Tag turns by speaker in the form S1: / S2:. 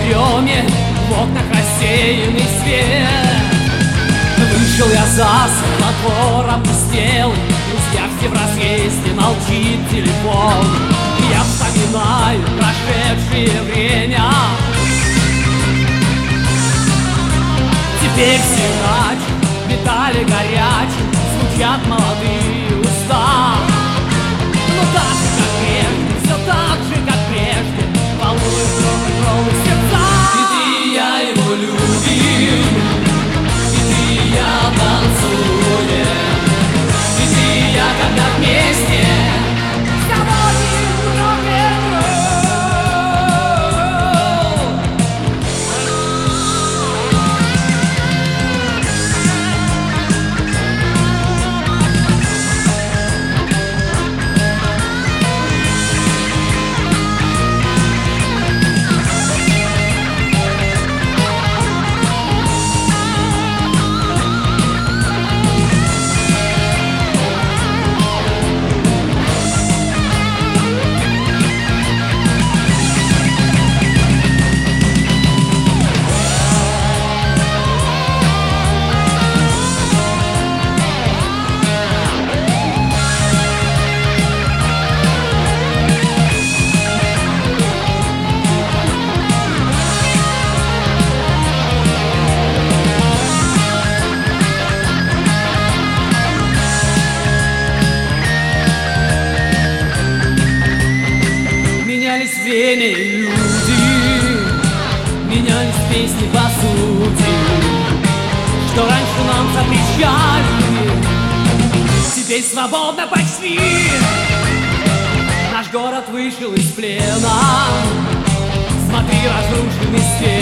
S1: дреме в окнах рассеянный свет. Вышел я за двор опустел, друзья все в разъезде, молчит телефон. Я вспоминаю прошедшее время. Теперь все иначе, в металле горячем звучат молодые уста. Но так же, как прежде, все так же, как прежде, волнует кровь сердца. И ты, и я его любим, и ты, и я танцуем, и ты, и я, когда вместе заводим рок-н-ролл. Менялись время и люди, менялись песни по сути, что раньше нам запрещали, теперь свободно почти. Наш город вышел из плена, смотри, разрушенный стен.